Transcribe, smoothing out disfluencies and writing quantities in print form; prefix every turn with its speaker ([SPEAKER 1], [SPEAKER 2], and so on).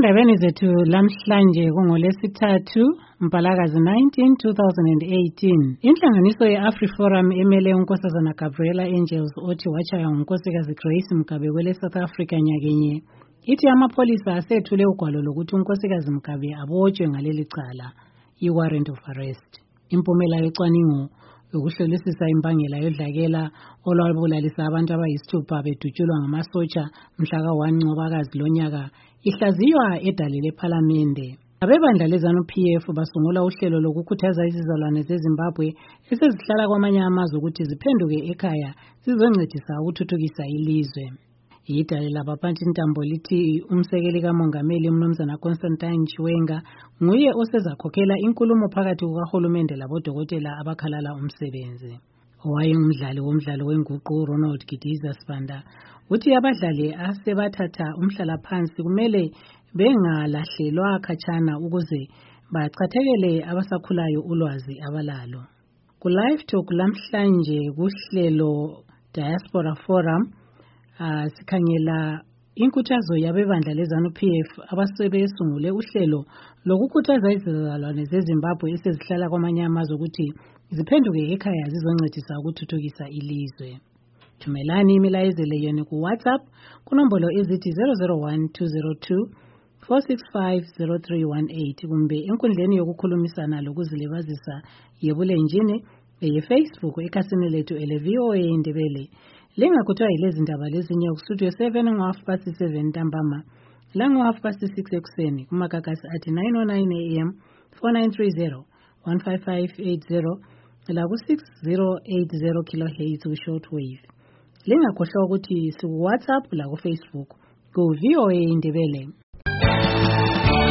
[SPEAKER 1] Endabeni zethu lamhlanje kungoLwesithathu Mpalakazi 19, 2018. Inhlanganiso ye-AfriForum emele unkosazana Gabriela Angels othi watshaywa ngunkosikazi Grace Mugabe kwele South Africa nyakenye. Ithi amapholisa asethule ugwalo lokuthi unkosikazi Mugabe abotshwe ngaleli cala, i-warrant of arrest. Impumela yocwaningo yokuhlolisisa imbangela yodlakela olwabulalisa abantu abayisithupha bedutshulwa ngamasotsha mhla ka-1 Ncwabakazi lonyaka ihlaziywa edale lephalamende. Abebandla leZANU-PF basungula uhlelo lokukhuthaza izizalwane zeZimbabwe esezihlala kwamanye amazwe ukuthi ziphenduke ekhaya zizoncedisa ukuthuthukisa ilizwe. Idale labaphathintambo lithi umsekeli kamongameli uMnumzana Constantine Chiwenga nguye osezakhokhela inkulumo phakathi kukahulumende labodokotela abakhalala umsebenzi. Owayengumdlali womdlalo wenguqu Ronald Gidiza Sibanda uthi abadlali asebathatha umhlalaphansi kumele bengalahlelwa khatshana ukuze bachathekele abasakhulayo ulwazi abalalo. Ku live talk lamhlanje kuhlelo Diaspora Forum sikhangela inkuthazo yabebandla leZANU-PF abasebesungule uhlelo lokukhuthaza izizalwane zeZimbabwe esezihlala kwamanye amazwe ukuthi ziphenduke ekhaya zizoncedisa ukuthuthukisa ilizwe. Thumelani imilayezelo yenu ku WhatsApp kunombolo ezithi 001-202-465-0318 kumbe enkundleni yokukhulumisana lokuzilibazisa yebulenjini ye-Facebook ekhasini lethu ele-VOA Indebele. Lingakuthiwa yilezi ndaba lezinye kustudio 7 ngo-7 ntambama la ngo-6 ekuseni kumakakasi athi 909 AM 4930 15580 la ku-6080 kHz ku-shortwave. Lingakhohlwa ukuthi siku-WhatsApp la ku-Facebook ku-VOA Indebele.